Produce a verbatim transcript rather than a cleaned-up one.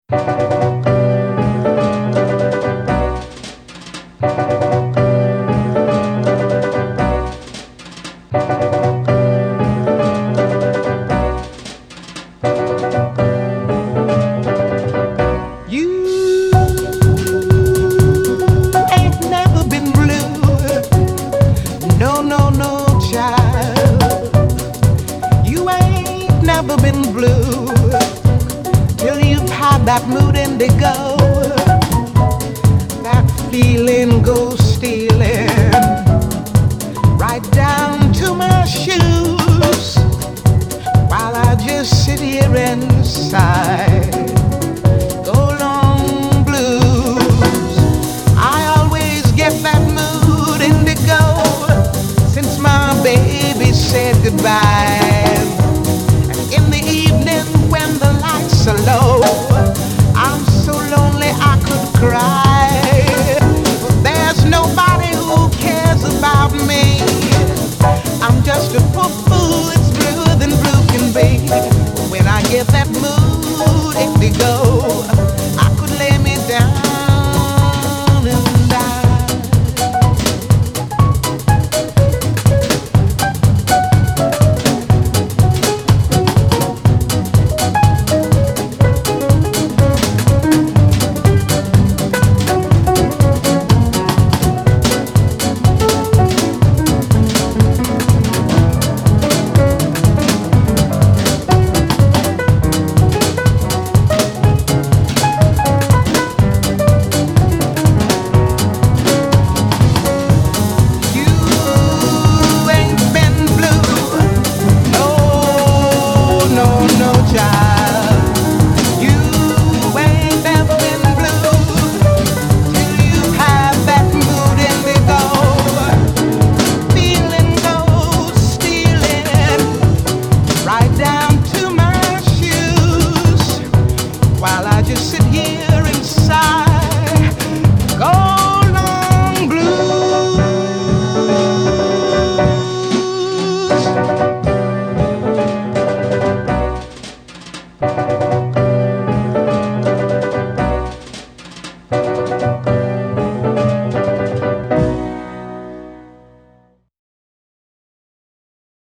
Never been blue till you've had that mood indigo. That feeling goes stealing right down to my shoes, while I just sit here and sigh. Go long blues. I always get that mood indigo since my baby said goodbye. So low, I'm so lonely I could cry. There's nobody who cares about me. I'm just a poor fool that's bluer than blue can be. When I get that mood, indigo.